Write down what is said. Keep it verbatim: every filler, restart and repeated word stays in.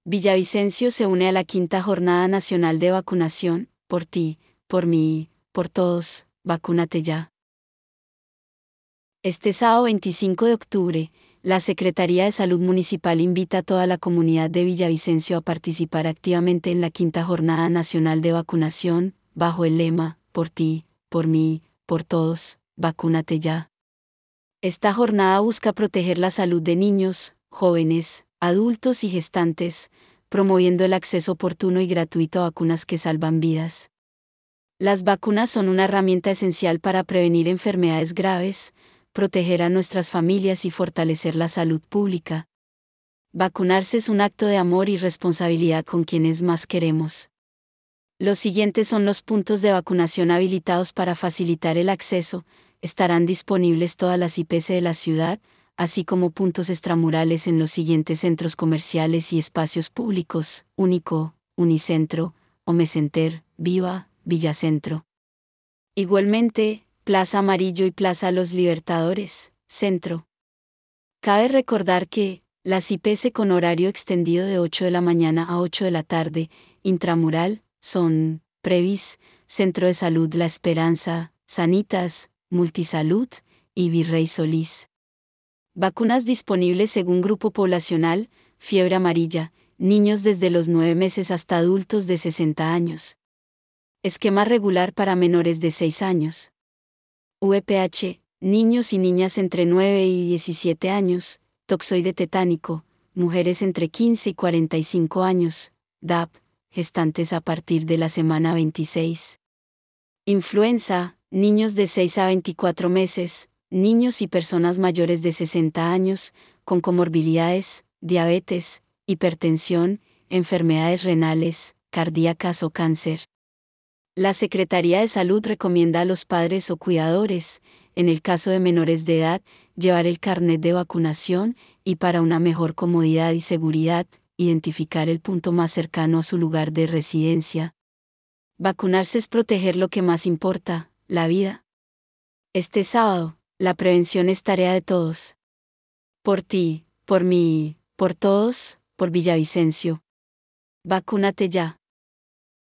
Villavicencio se une a la quinta Jornada Nacional de Vacunación, por ti, por mí, por todos, vacúnate ya. Este sábado veinticinco de octubre, la Secretaría de Salud Municipal invita a toda la comunidad de Villavicencio a participar activamente en la quinta Jornada Nacional de Vacunación, bajo el lema, por ti, por mí, por todos, vacúnate ya. Esta jornada busca proteger la salud de niños, jóvenes, adultos y gestantes, promoviendo el acceso oportuno y gratuito a vacunas que salvan vidas. Las vacunas son una herramienta esencial para prevenir enfermedades graves, proteger a nuestras familias y fortalecer la salud pública. Vacunarse es un acto de amor y responsabilidad con quienes más queremos. Los siguientes son los puntos de vacunación habilitados para facilitar el acceso. Estarán disponibles todas las I P S de la ciudad, así como puntos extramurales en los siguientes centros comerciales y espacios públicos: Único, Unicentro, Homecenter, Viva, Villacentro. Igualmente, Plaza Amarillo y Plaza Los Libertadores, Centro. Cabe recordar que, las I P S con horario extendido de ocho de la mañana a ocho de la tarde, intramural, son Previs, Centro de Salud La Esperanza, Sanitas, Multisalud y Virrey Solís. Vacunas disponibles según grupo poblacional: fiebre amarilla, niños desde los nueve meses hasta adultos de sesenta años. Esquema regular para menores de seis años. V P H, niños y niñas entre nueve y diecisiete años, toxoide tetánico, mujeres entre quince y cuarenta y cinco años, D A P, gestantes a partir de la semana veintiséis. Influenza, niños de seis a veinticuatro meses, niños y personas mayores de sesenta años, con comorbilidades, diabetes, hipertensión, enfermedades renales, cardíacas o cáncer. La Secretaría de Salud recomienda a los padres o cuidadores, en el caso de menores de edad, llevar el carnet de vacunación y, para una mejor comodidad y seguridad, identificar el punto más cercano a su lugar de residencia. Vacunarse es proteger lo que más importa, la vida. Este sábado, la prevención es tarea de todos. Por ti, por mí, por todos, por Villavicencio. Vacúnate ya.